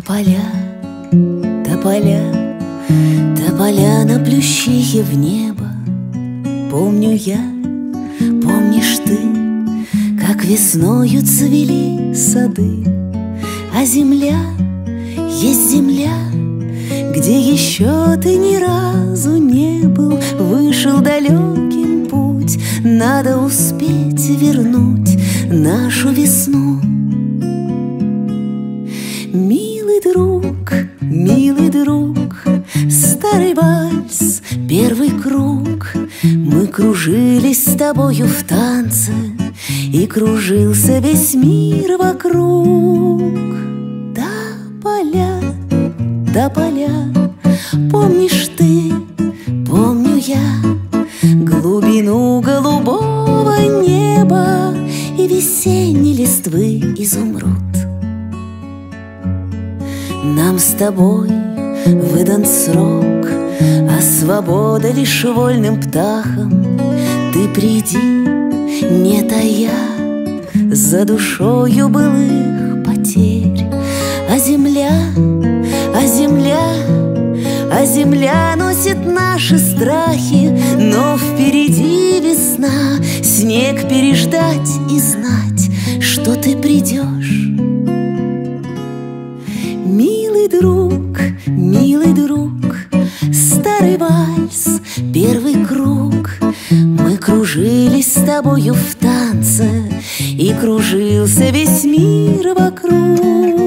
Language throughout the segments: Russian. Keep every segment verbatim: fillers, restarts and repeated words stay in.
Тополя, тополя, тополя на плющихе в небо. Помню я, помнишь ты, как весною цвели сады. А земля, есть земля, где еще ты ни разу не был. Вышел далеким путь, надо успеть вернуть нашу весну. Милый друг, милый друг, старый вальс, первый круг. Мы кружились с тобою в танце, и кружился весь мир вокруг. Тополя, тополя, помнишь ты, помню я, глубину голубого неба и весенней листвы изумруд. Нам с тобой выдан срок, а свобода лишь вольным птахам. Ты приди, не тая, за душою былых потерь. А земля, а земля, а земля носит наши страхи. Но впереди весна, снег переждать и знать, что ты придешь. Милый друг, милый друг, старый вальс, первый круг. Мы кружились с тобою в танце, и кружился весь мир вокруг.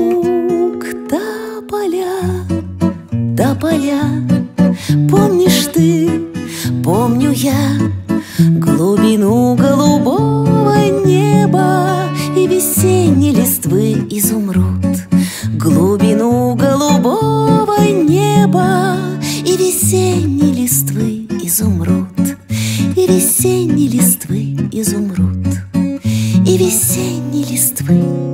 Тополя, тополя, помнишь ты, помню я, глубину голубого неба и весенней листвы изумруд. Глубину голубого неба и весенней листвы изумруд. И весенней листвы изумруд. И весенней листвы